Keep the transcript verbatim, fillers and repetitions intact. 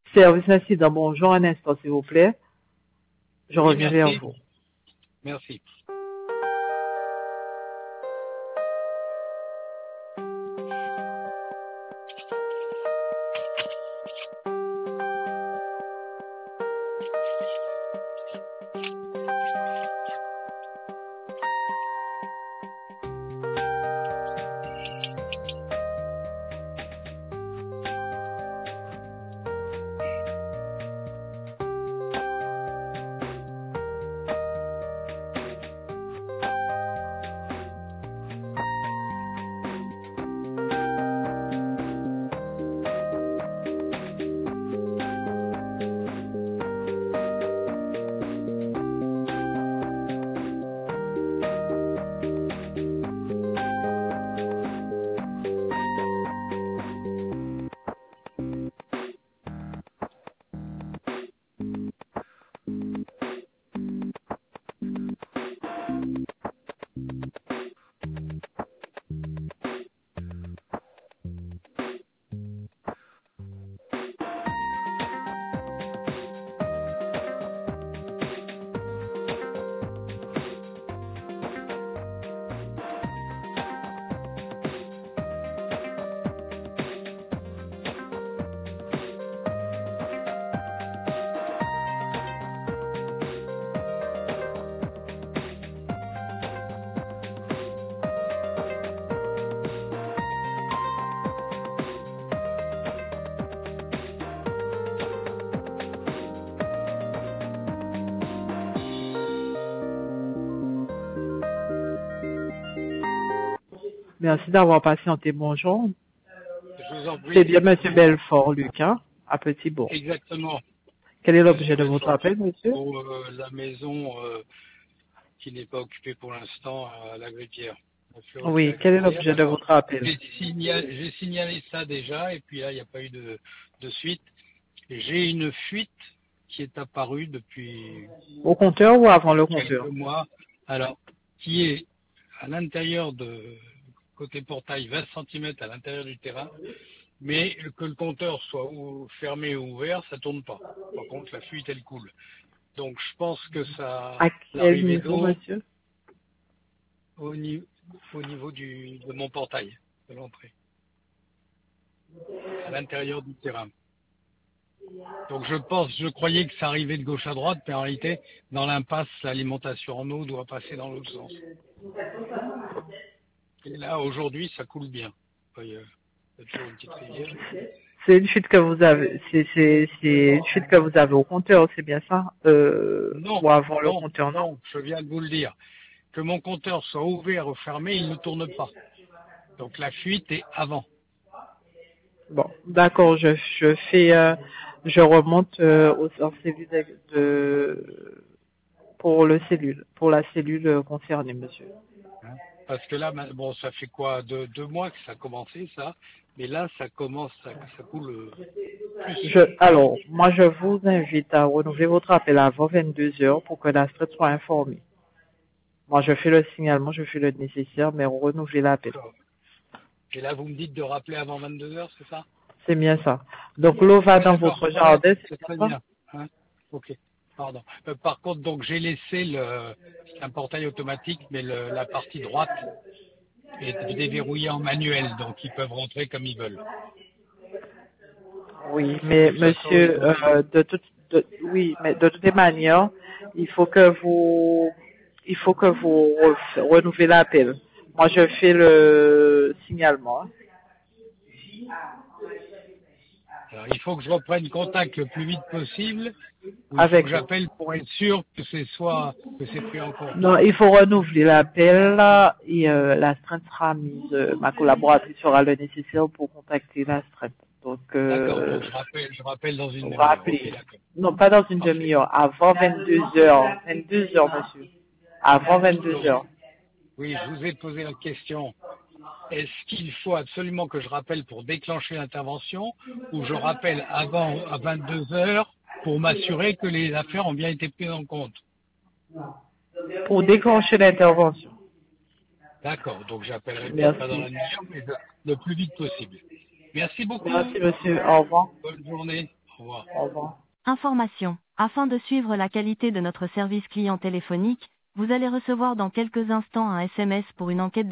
Service incident, bonjour, un instant, s'il vous plaît. Je Oui, reviens vers merci. vous. Merci. Merci d'avoir patienté, bonjour. Je vous en prie. C'est bien Monsieur Belfort, Lucas, à Petit-Bourg. Exactement. Quel est Monsieur l'objet de votre Belfort, appel, monsieur? pour euh, la maison euh, qui n'est pas occupée pour l'instant à la Grippière. Oui, quel est l'objet de votre appel? J'ai signalé, j'ai signalé ça déjà et puis là, il n'y a pas eu de, de suite. J'ai une fuite qui est apparue depuis Au compteur ou avant le quelques compteur? mois. Alors, qui est à l'intérieur de côté portail, vingt centimètres à l'intérieur du terrain, mais que le compteur soit ou fermé ou ouvert, ça tourne pas. Par contre, la fuite, elle coule. Donc, je pense que ça, À quel l'arrivée niveau, d'eau monsieur? au, ni- au niveau du, de mon portail, de l'entrée, à l'intérieur du terrain. Donc, je pense, je croyais que ça arrivait de gauche à droite, mais en réalité, dans l'impasse, l'alimentation en eau doit passer dans l'autre sens. Et là, aujourd'hui, ça coule bien. Il y a il y a toujours une petite rivière. C'est une fuite que vous avez, c'est, c'est, c'est une fuite que vous avez au compteur, c'est bien ça? Euh, Non, ou avant le non, compteur, non? non, je viens de vous le dire. Que mon compteur soit ouvert ou fermé, il ne tourne pas. Donc la fuite est avant. Bon, d'accord, je, je fais, euh, je remonte euh, au en cellule de, de- pour le cellule, pour la cellule euh, concernée, monsieur. Hein. Parce que là, ma- bon, ça fait quoi, deux, deux mois que ça a commencé, ça. Mais là, ça commence, ça, ça coule euh, plus. Je, alors, moi, je vous invite à renouveler votre appel avant vingt-deux heures pour que la strate soit informée. Moi, je fais le signalement, je fais le nécessaire, mais renouveler l'appel. Et là, vous me dites de rappeler avant vingt-deux heures, c'est ça? C'est bien ça. Donc, l'eau va Oui, dans d'accord. votre Ouais, ouais, jardin, c'est c'est très bien ça? bien. Hein, ok. Pardon. Euh, par contre, donc j'ai laissé le, un portail automatique, mais le, la partie droite est déverrouillée en manuel, donc ils peuvent rentrer comme ils veulent. Oui, De mais toute façon, ils monsieur, ont des... euh, de toute, de- oui, mais de toutes les manières, il faut que vous, il faut que vous re- renouvelez l'appel. Moi, je fais le signalement. Hein. Alors, il faut que je reprenne contact le plus vite possible, ou il faut Avec que vous. j'appelle pour être sûr que c'est soit que c'est pris en compte. Non, il faut renouveler l'appel là, et euh, la strate sera mise. euh, ma collaboratrice fera le nécessaire pour contacter la strate. Donc, D'accord, euh, donc je rappelle, je rappelle dans une vous demi-heure. Ok, rappelez. d'accord. Non, pas dans une Parfait. demi-heure, avant vingt-deux heures. vingt-deux heures, monsieur. Avant vingt-deux Donc, heures. oui, je vous ai posé la question. Est-ce qu'il faut absolument que je rappelle pour déclencher l'intervention ou je rappelle avant à vingt-deux heures pour m'assurer que les affaires ont bien été prises en compte? Pour déclencher l'intervention. D'accord, donc j'appellerai peut-être pas dans Merci. la demi-heure, mais le le plus vite possible. Merci beaucoup. Merci, monsieur. Au revoir. Bonne journée. Au revoir. Au revoir. Information. Afin de suivre la qualité de notre service client téléphonique, vous allez recevoir dans quelques instants un S M S pour une enquête